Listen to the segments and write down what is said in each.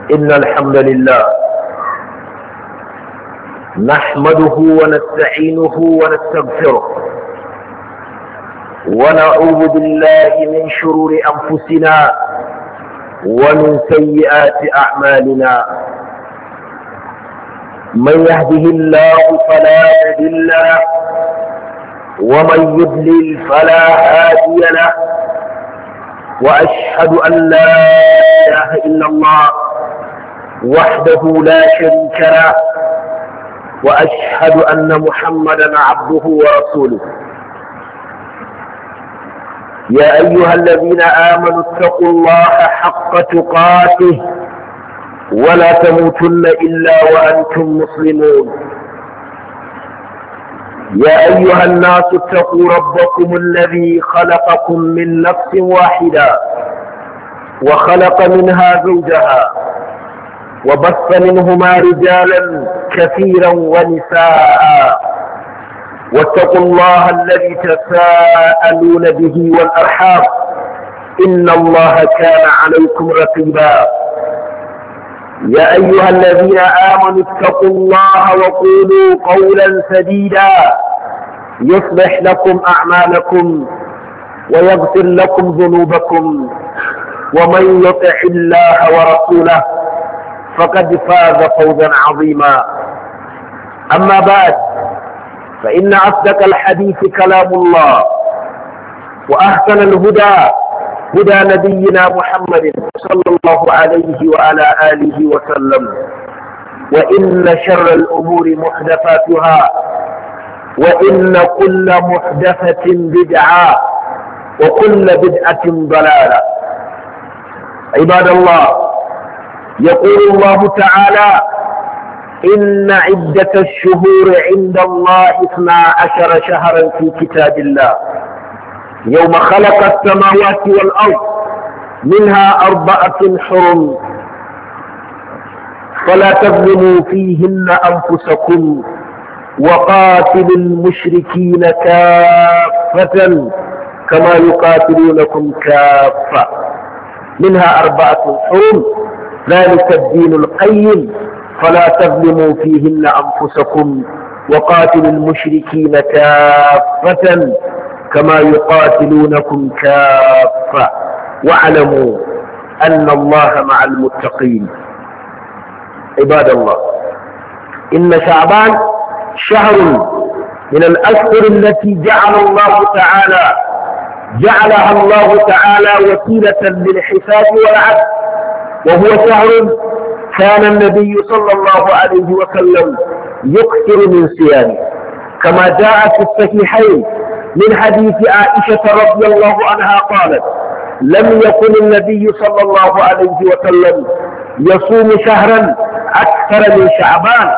إن الحمد لله نحمده ونستعينه ونستغفره ونعوذ بالله من شرور أنفسنا ومن سيئات أعمالنا. من يهده الله فلا مضل له ومن يضلل فلا هادي له، وأشهد أن لا إله إلا الله وحده لا شريك له، وأشهد أن محمدا عبده ورسوله. يا أيها الذين آمنوا اتقوا الله حق تقاته ولا تموتن إلا وأنتم مسلمون. يا أيها الناس اتقوا ربكم الذي خلقكم من نفس واحدة وخلق منها زوجها وبث منهما رجالا كثيرا ونساء، واتقوا الله الذي تساءلون به والأرحام إن الله كان عليكم رقيبا. يا أيها الذين آمنوا اتقوا الله وقولوا قولا سديدا يصلح لكم أعمالكم ويغفر لكم ذنوبكم، ومن يطع الله ورسوله فقد فاز فوزا عظيما. أما بعد، فإن أصدق الحديث كلام الله، وأحسن الهدى هدى نبينا محمد صلى الله عليه وعلى آله وسلم، وإن شر الأمور محدثاتها، وإن كل محدثة بدعة، وكل بدعة ضلالة. عباد الله، يقول الله تعالى: إن عدة الشهور عند الله 12 شهرا في كتاب الله يوم خلق السماوات والأرض منها 4 حرم، فلا تظلموا فيهن أنفسكم وقاتلوا المشركين كافة كما يقاتلونكم كافة. منها 4 حرم، ذلك الدين القيم، فلا تظلموا فيهن أنفسكم وقاتلوا المشركين كافة كما يقاتلونكم كافة واعلموا أن الله مع المتقين. عباد الله، إن شعبان شهر من الأشهر التي جعلها الله تعالى وسيلة للحساب والعدل، وهو شهر كان النبي صلى الله عليه وسلم يكثر من صيامه، كما جاء في الصحيحين من حديث عائشة رضي الله عنها قالت: لم يكن النبي صلى الله عليه وسلم يصوم شهرا أكثر من شعبان،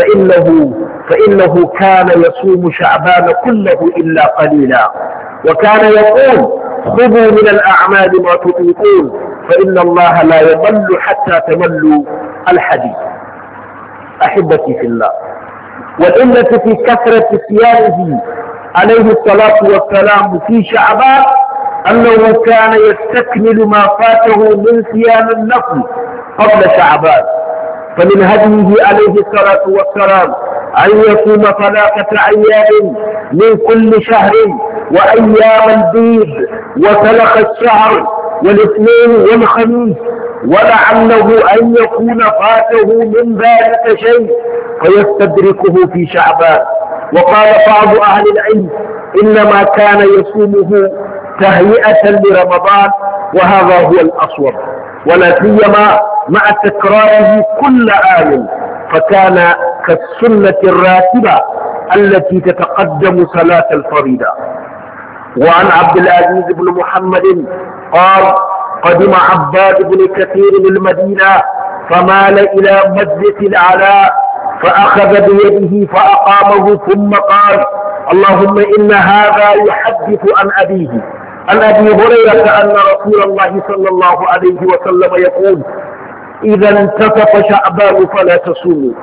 فإنه كان يصوم شعبان كله إلا قليلا، وكان يقول: خذوا من الأعمال ما تطيقون فإن الله لا يمل حتى تملوا. الحديث. أحبتي في الله، والعلة في كثرة صيامه عليه الصلاة والسلام في شعبان أنه كان يستكمل ما فاته من صيام النفل قبل شعبان، فمن هديه عليه الصلاة والسلام أن يصوم 3 أيام من كل شهر وأيام البيض وسلخ الشهر والاثنين والخميس، ولعله أن يكون فاته من ذلك شيء فيستدركه في شعبان. وقال بعض أهل العلم: إنما كان يصومه تهيئة لرمضان، وهذا هو الأصوب، ولا سيما مع تكراره كل عام، فكان كالسنة الراتبة التي تتقدم صلاة الفريضة. وعن عبد العزيز بن محمد قال: قدم عباد بن كثير المدينة فمال إلى مجلس العلاء فأخذ بيده فأقامه، ثم قال: اللهم إن هذا يحدث عن أبي هريرة أن رسول الله صلى الله عليه وسلم يقول: إذا انتصف شعبان فلا تصوموا.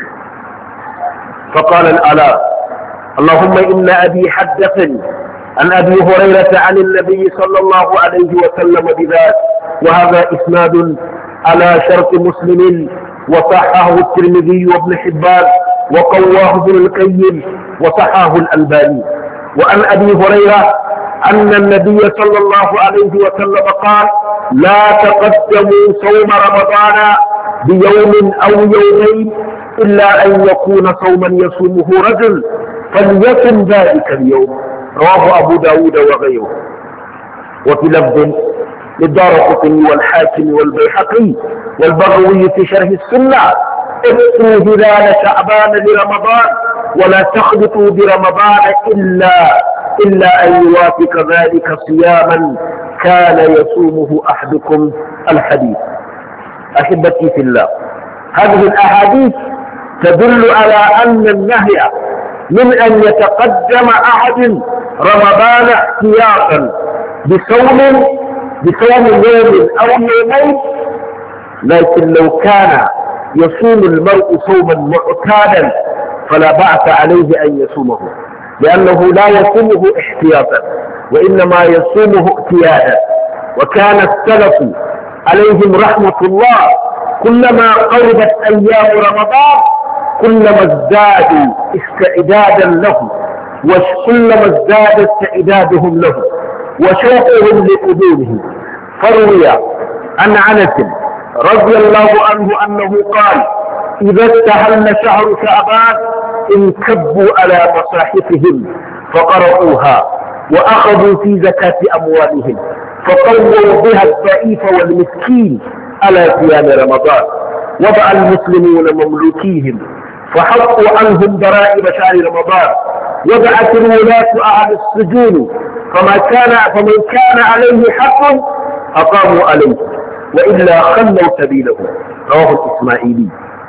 فقال العلاء: اللهم إن أبي حدثني عن أبي هريرة عن النبي صلى الله عليه وسلم بذلك، وهذا إسناد على شرط مسلم، وصححه الترمذي وابن حبان، وقواه ابن القيم، وصححه الألباني. وعن أبي هريرة أن النبي صلى الله عليه وسلم قال: لا تقدموا صوم رمضان بيوم أو يومين إلا أن يكون صوما يصومه رجل فليكن ذلك اليوم. رواه أبو داود وغيره. وفي لفظ للدارقطني والحاكم والبيهقي والبغوي في شرح السنة: اكتبوا هلال شعبان لرمضان ولا تخلطوا برمضان إلا أن يوافق ذلك صياما كان يصومه أحدكم. الحديث. أحبتي في الله، هذه الأحاديث تدل على أن النهي من أن يتقدم أحد رمضان احتياطا بصوم يوم أو يومين، لكن لو كان يصوم المرء صوما معتادا فلا بأس عليه أن يصومه، لأنه لا يصومه احتياطا وإنما يصومه اعتيادا. وكان السلف عليهم رحمة الله كلما قربت أيام رمضان كلما ازدادوا استعدادا له، وكلما ازداد استعدادهم له وشوقهم لقدومه. فروي عن أنس رضي الله عنه أنه قال: إذا استهل شهر شعبان انكبوا على مصاحفهم فقرؤوها وأخذوا في زكاة أموالهم فطووا بها الضعيف والمسكين على صيام رمضان. وضع المسلمون مملوكيهم فحطوا عنهم ضرائب شهر رمضان. وضعت الولاة أهل السجون فمن كان عليه حق أقاموا عليه وإلا خلوا سبيله. رواه الإسماعيلي.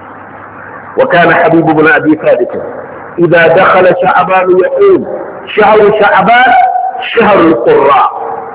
وكان حبيب بن أبي ثابت إذا دخل شعبان يقول: شهر شعبان شهر القراء،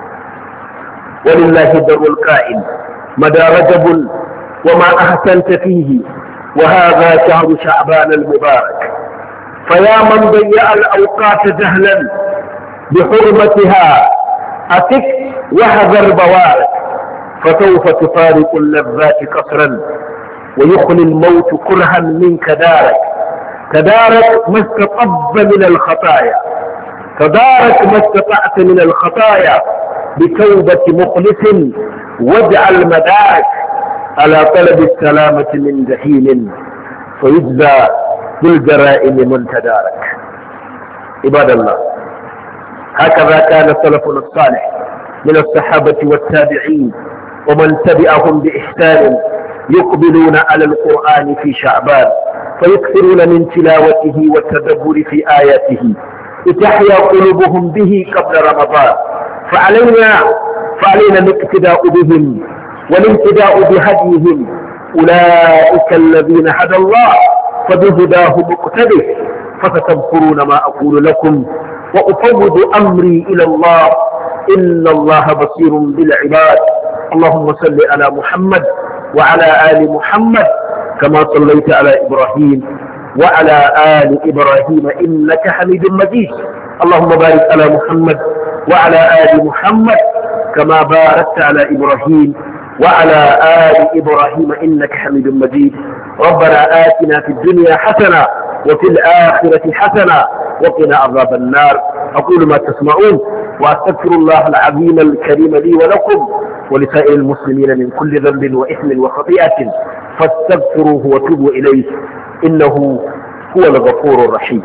ولله در القائل: مدى رجب وما أحسنت فيه، وهذا شهر شعبان المبارك. فيا من ضيع الأوقات جهلا بحرمتها أتك واحذر بوارك، فسوف تفارق اللذات قصرا ويخلي الموت كرها منك دارك. تدارك ما استطب من الخطايا، تدارك ما استطعت من الخطايا بتوبة مخلص، واجعل مدارك على طلب السلامة من جحيم فيجزى بالجرائم من تدارك. عباد الله، هكذا كان سلفنا الصالح من الصحابة والتابعين ومن تبعهم بإحسان يقبلون على القرآن في شعبان فيكثرون من تلاوته والتدبر في آياته لتحيا قلوبهم به قبل رمضان. فعلينا الاقتداء بهم والامتداء بهديهم. أولئك الذين هدى الله فبهداه مقتده. فستذكرون ما أقول لكم وأفوض أمري إلى الله إن الله بصير بالعباد. اللهم صل على محمد وعلى آل محمد كما صليت على إبراهيم وعلى آل إبراهيم إنك حميد مجيد. اللهم بارك على محمد وعلى آل محمد كما باركت على إبراهيم وعلى آل إبراهيم إنك حميد مجيد. ربنا آتنا في الدنيا حسنة وفي الآخرة حسنة وقنا عذاب النار. أقول ما تسمعون وأستغفر الله العظيم الكريم لي ولكم ولسائر المسلمين من كل ذنب وإثم وخطيئة فاستغفروه وتوبوا إليه إنه هو الغفور الرحيم.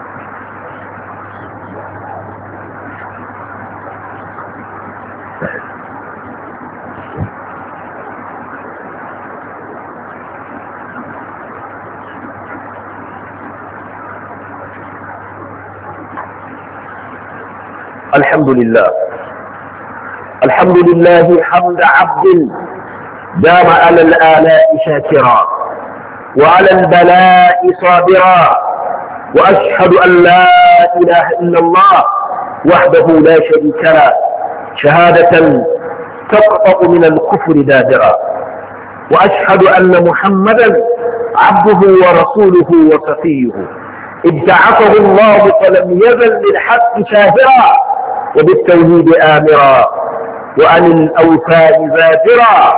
الحمد لله، الحمد لله حمد عبد دام على الآلاء شاكرا وعلى البلاء صابرا، وأشهد أن لا إله إلا الله وحده لا شريك له شهادة تقطع من الكفر دابرا، وأشهد أن محمدا عبده ورسوله وصفيه ابتعثه الله فلم يزل للحق شاهرا وبالتوحيد آمرا وعن الأوثان زاجرا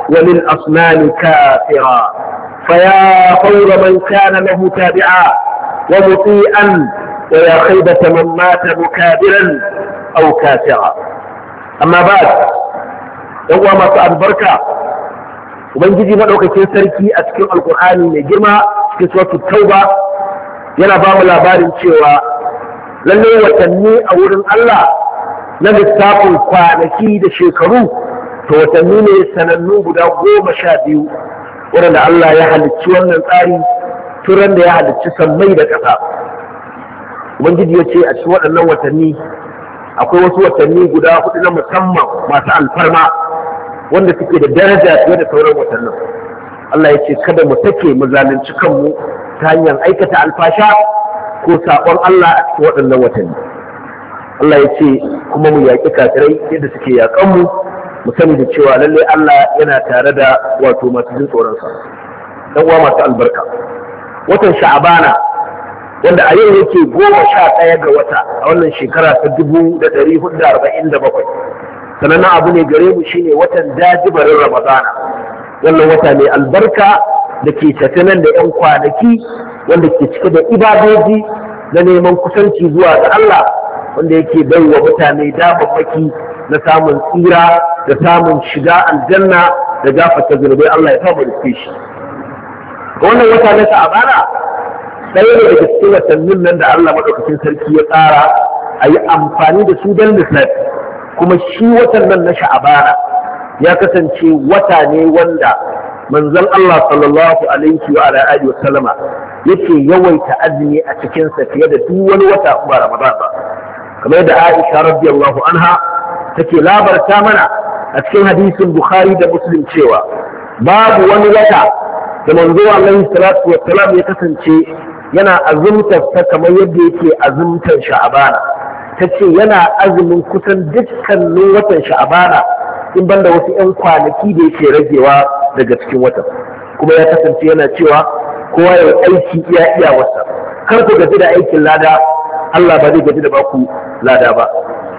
وللأصنام كافرا. فيا فور من كان له تابعا ومطيئا، ويا خيبة من مات مكابرا أو كافرا. أما بعد، يوم ما البركة Ubangiji maɗaukakin sarki a cikin Alƙur'ani mai girma cikin suratul Tauba yana ba mu labarin cewa lallai watanni a wurin Allah na lissafin kwanaki da shekaru to watanni ne sanannu guda 12 waɗanda Allah ya halicci wannan tsari turan da ya halicci sammai da ƙasa. Ubangiji ya ce a cikin waɗannan watanni akwai wasu watanni guda 4 na musamman masu alfarma wanda suke da daraja fiye da sauran watannin. Allah ya ce kada mu take mu zalunci kanmu ta hanyar aikata alfasha ko saƙon Allah a cikin waɗannan watanni. Allah ya ce kuma mu yaƙi kafirai yadda suke yaƙan mu sani da cewa lallai Allah yana tare da wato masu jin tsoronsa. Dan uwa masu albarka, watan Sha'abana wanda a yau yake 11 ga wata a wannan shekara ta 1447, sanannen abu ne gare mu shine watan jajibarin Ramadana, wannan wata mai albarka da ke tafi nan da 'yan kwanaki wanda ke cike da ibadoji na neman kusanci zuwa ga Allah, wanda yake bai wa mutane damammaki na samun tsira da samun shiga aljanna da gafarta zunubai. Allah ya samu da shi. Wannan wata na Sha'abana ɗaya ne daga cikin watannin nan da Allah madaukakin sarki ya tsara a yi amfani da su don lissafi. Kuma shi watan nan na Sha'abana ya kasance wata ne wanda manzon Allah sallallahu alaihi wa alihi wa sallama yake yawaita azumi a cikin sa fiye da duk wani wata ba Ramadan ba. Kamar da Aisha radiyallahu anha take labarta mana a cikin hadisin Bukhari da Muslim cewa babu wani wata da manzo alaihi salatu wa salam ya kasance yana azumtar sa kamar yadda yake azumtar Sha'abana. Ta ce yana azumin kusan dukkanin watan Sha'abana in banda wasu 'yan kwanaki da yake ragewa daga cikin watan. Kuma ya kasance yana cewa kowa ya aiki iya wasa, kar ku gaji da aikin lada, Allah ba zai gaji da baku lada ba.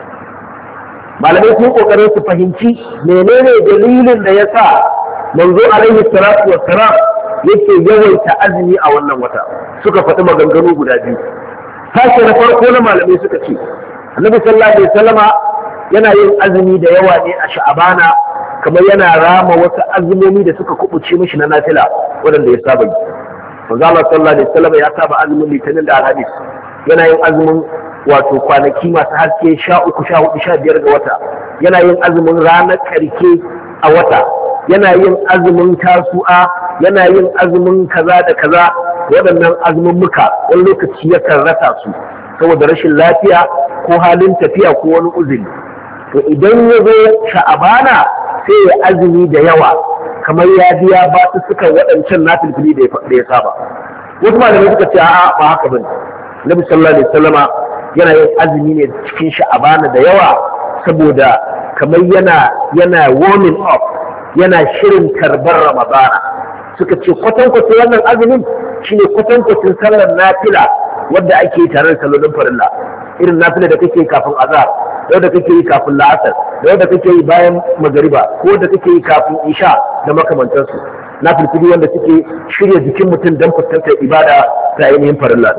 Malamai sun kokarin su fahimci menene dalilin da ya sa manzo alaihi salatu wassalam yake yawaita azumi a wannan wata. Suka faɗi maganganu guda biyu. Sashe na farko na malamai suka ce Annabi sallallahu alaihi wasallama yana yin azumi da yawa ne a Sha'abana, kamar yana rama wasu azumomi da suka kubuce mishi na nafila waɗanda ya saba yi. Manzo Allah sallallahu alaihi wasallama ya saba azumin Litinin da Alhamis, yana yin azumin wato kwanaki masu haske 13, 14, 15 ga wata, yana yin azumin ranar karke a wata, yana yin azumin Tasu'a, yana yin azumin kaza da kaza. Waɗannan azumin muka wani lokaci yakan rasa su saboda rashin lafiya ko halin tafiya ko wani uzuri. To idan ya zo Sha'abana sai ya azumi da yawa kamar ya biya ba su suka waɗancan nafilfili da ya saba. Wasu malamai suka ce a'a ba haka bane. Nabi sallallahu alaihi wasallama yana yin azumi ne cikin Sha'abana da yawa saboda kamar yana warming up, yana shirin karbar Ramadana. Suka ce kwatankwacin wannan azumin shine kwatankwacin sallar nafila wadda ake tare da sallolin farilla, irin nafila da kake kafin azhar, da kake yi kafin la'asar, da kake yi bayan magariba, ko da kake yi kafin isha da makamantansu. Nafilfili wanda suke shirya jikin mutum don fuskantar ibada ta ainihin farilla.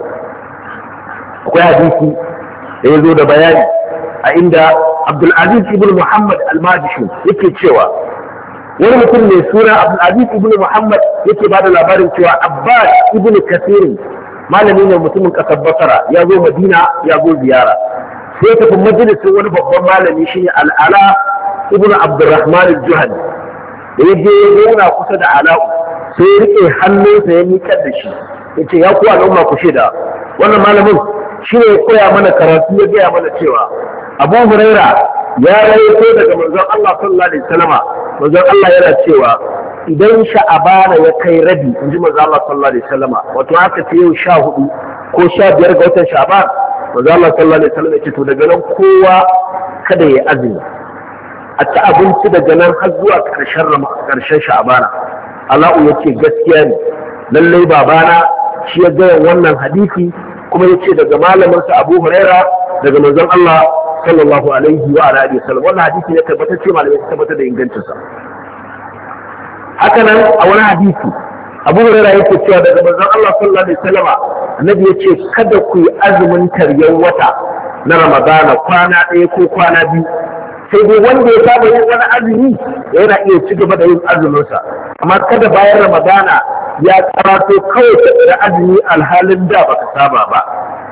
Akwai hadisi da ya zo da bayani a inda Abdulaziz ibn Muhammad al-Majishun yake cewa wani mutum mai suna Abdulaziz ibn Muhammad yake ba da labarin cewa Abbas ibn Kathir malami ne mutumin ƙasar Basra, ya zo Madina ya zo ziyara, sai tafi majalisin wani babban malami shine Al'ala ibn Abdurrahman al-Juhani. Da ya je ya zauna kusa da Ala'u sai ya rike hannunsa ya miƙar da shi, ya ce ya ku al'umma ku shaida wannan malamin shi ne ya koya mana karatu, ya gaya mana cewa Abu Huraira ya rawaito daga manzon Allah sallallahu alaihi wasallama, manzon Allah yana cewa idan Sha'abana ya kai rabi, inji manzon Allah sallallahu alaihi wasallama, wato haka ce yau 14 ko 15 ga watan Sha'ban, manzon Allah sallallahu alaihi wasallama ya ce to daga nan kowa kada ya azumi, a ci abinci daga nan har zuwa ƙarshen Sha'abana. Ala'u ya ce gaskiya ne, lallai babana shi ya gaya wannan hadisi, kuma ya ce daga malaminsa Abu Huraira daga manzon Allah sallallahu alaihi wa alihi wasallam. Wannan hadisi ya tabbatar ce malamai su tabbatar da ingancinsa. haka nan a wani hadisi Abu Hurairah yake cewa daga manzon Allah sallallahu alaihi wasallam annabi yace kada ku yi azumin taryan wata na Ramadana kwana ɗaya ko kwana biyu, sai dai wanda ya saba yin wani azumi yana iya ci gaba da yin azuminsa, amma kada bayan Ramadana ya karato kawai da azumi alhalin da baka saba ba.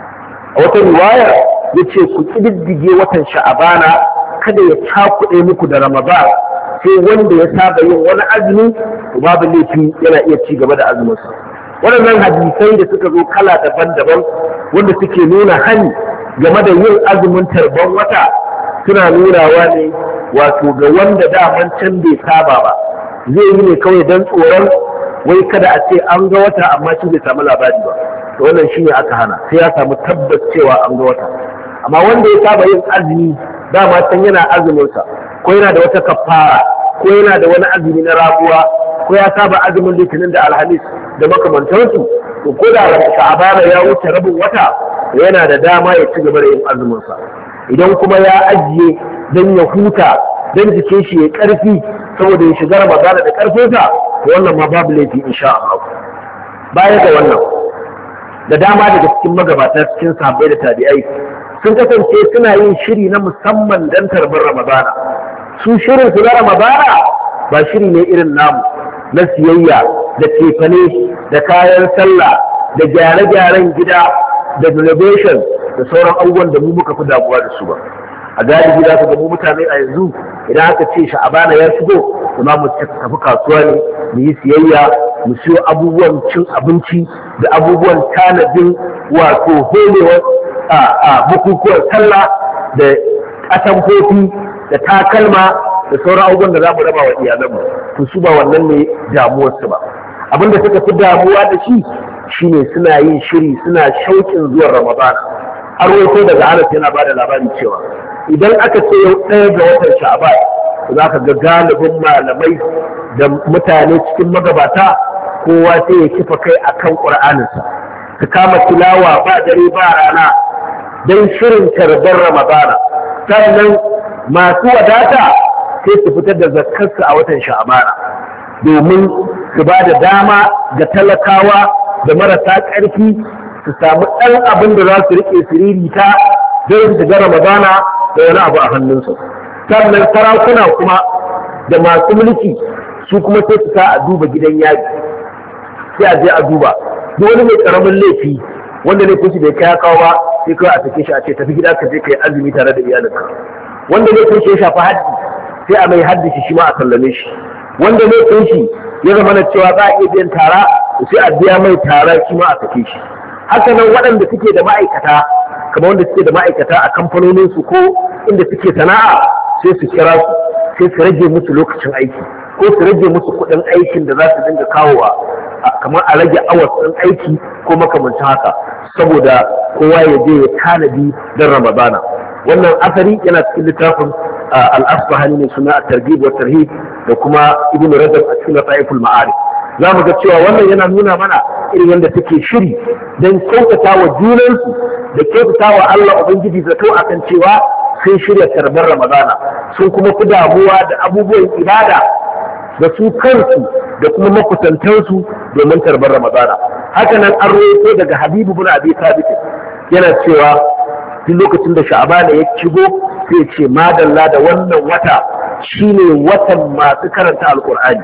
A wata riwaya yace ku kididdige watan Sha'abana kada ya cakuɗe muku da Ramadan, sai wanda ya saba yin wani azumi to babu laifi yana iya ci gaba da azuminsa. Waɗannan hadisai da suka zo kala daban-daban wanda suke nuna hani game da yin azumin tarban wata suna nunawa ne wato ga wanda daman can bai saba ba, zai yi ne kawai don tsoron wai kada a ce an ga wata amma shi bai samu labari ba, to wannan shi ne aka hana, sai ya samu tabbas cewa an ga wata. Amma wanda ya saba yin azumi dama can yana azuminsa, ko yana da wata kafara, ko yana da wani azumi na rabuwa, ko ya saba azumin litinin da alhamis da makamantansu, to ko da Sha'abana ya wuce rabin wata yana da dama ya ci gaba da yin azuminsa. Idan kuma ya ajiye don ya huta don jikin shi ya karfi saboda ya shiga Ramadana da karfinsa, to wannan ma babu laifi insha Allah. Baya ga wannan, da dama daga cikin magabata cikin sahabbai da tabi'ai sun kasance suna yin shiri na musamman don tarbar Ramadana. Su shirin su na Ramadana ba shiri ne irin namu na siyayya da cefane da kayan sallah da gyare-gyaren gida da renovation da sauran abubuwan da mu muka fi damuwa da su ba. A galibi za ka ga mu mutane a yanzu idan aka ce Sha'abana ya shigo kuma mu tafi kasuwa ne mu yi siyayya, mu siyo abubuwan cin abinci da abubuwan tanadin wato holewar bukukuwan sallah da atamfofi da takalma da sauran abubuwan da za mu raba wa iyalanmu, to su ba wannan ne damuwarsu ba. Abin da suka fi damuwa da shi shine suna yin shiri, suna shauƙin zuwan Ramadana. Har wato daga Anas yana ba da labari cewa idan aka ce yau ɗaya ga watan Sha'ban za ka ga galibin malamai da mutane cikin magabata kowa sai ya kifa kai akan Ƙur'aninsa, su kama tilawa ba dare ba rana don shirin tarbar Ramadana. Sannan masu wadata sai su fitar da zakkarsu a watan Sha'bana domin su ba da dama ga talakawa da marasa ƙarfi su samu ɗan abin da za su riƙe siririta don su ga Ramadana da wani abu a hannunsu. Sannan sarakuna kuma da masu mulki su kuma sai su sa a duba gidan yaji, sai a je a duba duk wani mai ƙaramin laifi wanda laifin shi bai kai kawo ba sai kawai a sake shi a ce tafi gida ka je ka yi azumi tare da iyalinka. Wanda laifin shi ya shafi haddi sai a mai haddi shi ma a sallame shi. Wanda laifin shi ya zama na cewa za a iya biyan tara sai a biya mai tara shi ma a sake shi. Haka nan waɗanda suke da ma'aikata, kamar wanda suke da ma'aikata a kamfanoninsu ko inda suke sana'a, sai su kira su sai su rage musu lokacin aiki ko su rage musu kuɗin aikin da za su dinga kawowa, kamar a rage awas ɗin aiki ko makamancin haka, saboda kowa ya je ya tanadi don Ramadana. Wannan asali yana cikin littafin al-Asbahani ne suna at-Targhib wa Tarhib da kuma Ibn Rajab a cikin Taiful Ma'arif. Za mu ga cewa wannan yana nuna mana irin yadda suke shiri don kyautata wa junansu da kyautata wa Allah Ubangiji zato akan cewa sun shirya tarbar Ramadana, sun kuma fi damuwa da abubuwan ibada da su kansu da kuma makusantansu domin tarbar Ramadana. Haka nan an rawaito daga Habibu bin Abi Thabit yana cewa duk lokacin da Sha'bana ya shigo sai ce madalla da wannan wata shine watan masu karanta Alƙur'ani.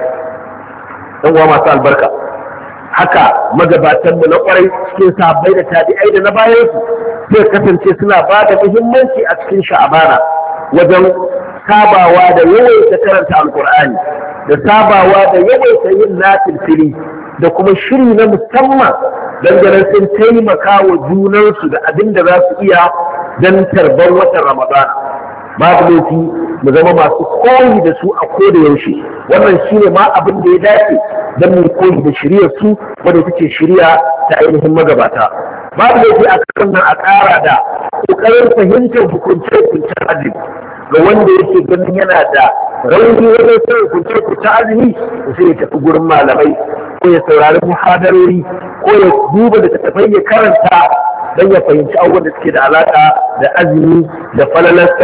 Dan uwa masu albarka, haka magabatanmu na kwarai cikin sahabbai da tabi'ai da na bayansu sai kasance suna ba da muhimmanci a cikin Sha'bana wajen sabawa da yawaita karanta Alƙur'ani da sabawa da yawaita yin nafilfili da kuma shiri na musamman dangane sun taimaka wa junansu da abin da za su iya don tarbar watan Ramadana. Babu laifi mu zama masu koyi da su a koda yaushe, wannan shine ma abin da ya dace don mu koyi da shiriyar su wadda take shiriya ta ainihin magabata. Babu laifi a kan nan a ƙara da ƙoƙarin fahimtar hukunce-hukuncen azumi ga wanda yake ganin yana da rauni wajen sanin hukunce-hukuncen azumi, sai ya tafi gurin malamai ko ya saurari muhadarori ko ya duba da tattafai ya karanta don ya fahimci abubuwan da suke da alaƙa da azumi da falalarsa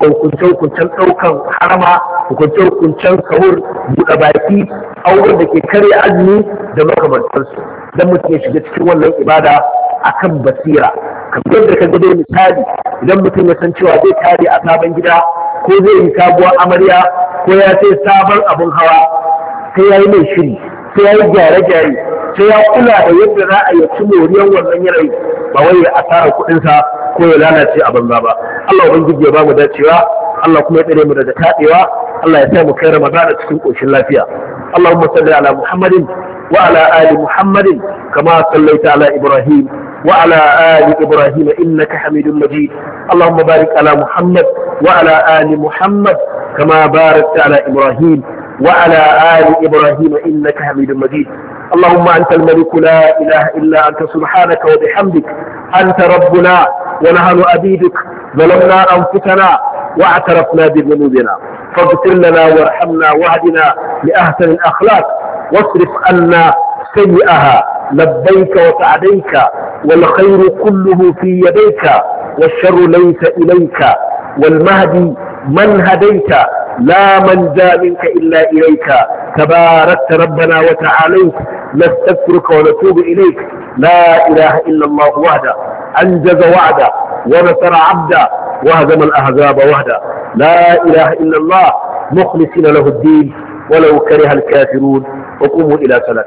da hukunce-hukuncen ɗaukan harama, hukunce-hukuncen sahur, buɗe baki, auren da ke karya azumi da makamantarsu, don mutum ya shiga cikin wannan ibada akan basira. Kamar yadda ka gado misali, idan mutum ya san cewa zai tare a sabon gida ko zai yi sabuwar amarya ko ya sai sabon abin hawa, sai ya yi mai shiri, sai ya yi gyare-gyare, sai ya kula da yadda za a yi ci moriyar wannan yanayi, ba wai ya asara kuɗinsa ko ya lalace a banza ba. Allah ubangiji ya ba mu dacewa, Allah kuma ya tsare mu daga taɗewa, Allah ya sa mu kai Ramadan cikin ƙoshin lafiya. Allahumma salli ala Muhammadin wa ala ali Muhammadin kama sallaita ala Ibrahim wa ala ali Ibrahim innaka Hamidum Majid. Allahumma barik ala Muhammad wa ala ali Muhammad kama barakta ala Ibrahim وعلى آل إبراهيم إنك حميد مجيد. اللهم أنت الملك لا إله إلا أنت سبحانك وبحمدك أنت ربنا ونحن عبيدك ظلمنا أنفسنا واعترفنا بذنوبنا فاغفر لنا وارحمنا واهدنا لأحسن الأخلاق واصرف عنا سيئها لبيك وسعديك والخير كله في يديك والشر ليس إليك والمهدي من هديت لا منجا منك إلا إليك تباركت ربنا وتعاليت نستغفرك ونتوب إليك. لا إله إلا الله وحده أنجز وعده ونصر عبده وهزم الأحزاب وحده. لا إله إلا الله مخلصين له الدين ولو كره الكافرون. وقوموا إلى صلاة.